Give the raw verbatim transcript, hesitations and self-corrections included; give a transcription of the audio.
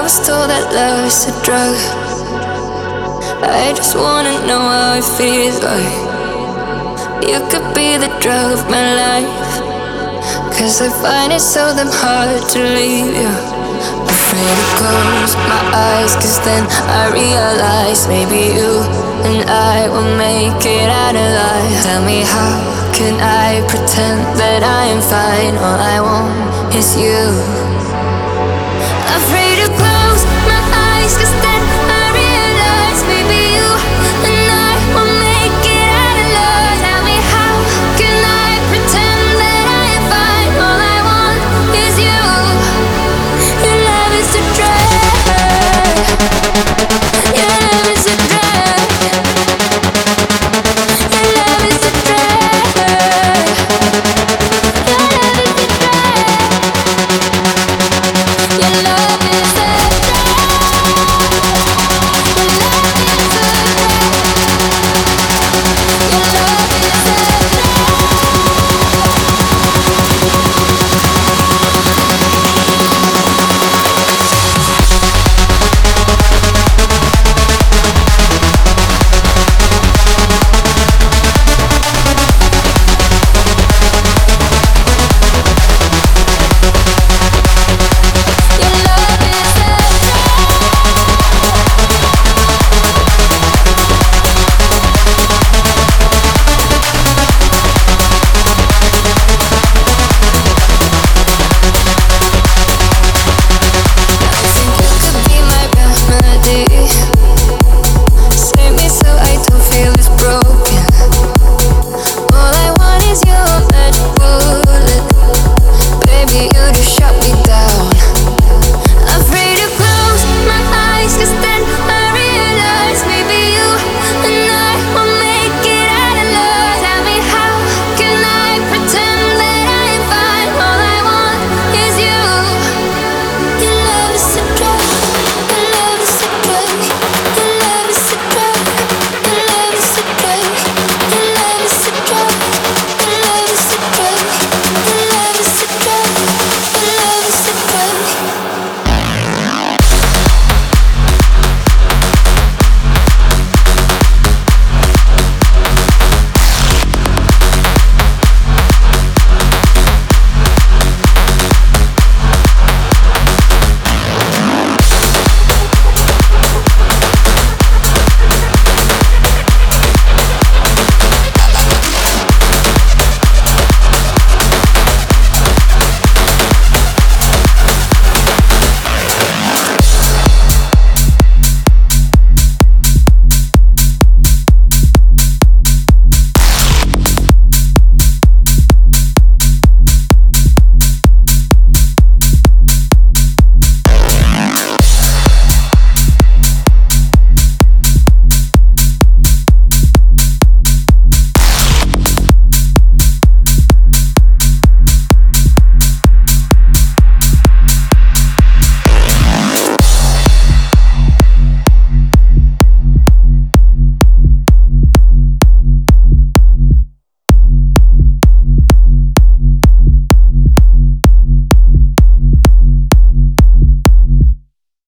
was told that love's a drug. I just wanna know how it feels like. You could be the drug of my life, 'cause I find it so damn hard to leave you. Afraid to close my eyes, 'cause then I realize maybe you and I will make it out alive. Tell me, how can I pretend that I am fine? All I want is you. Afraid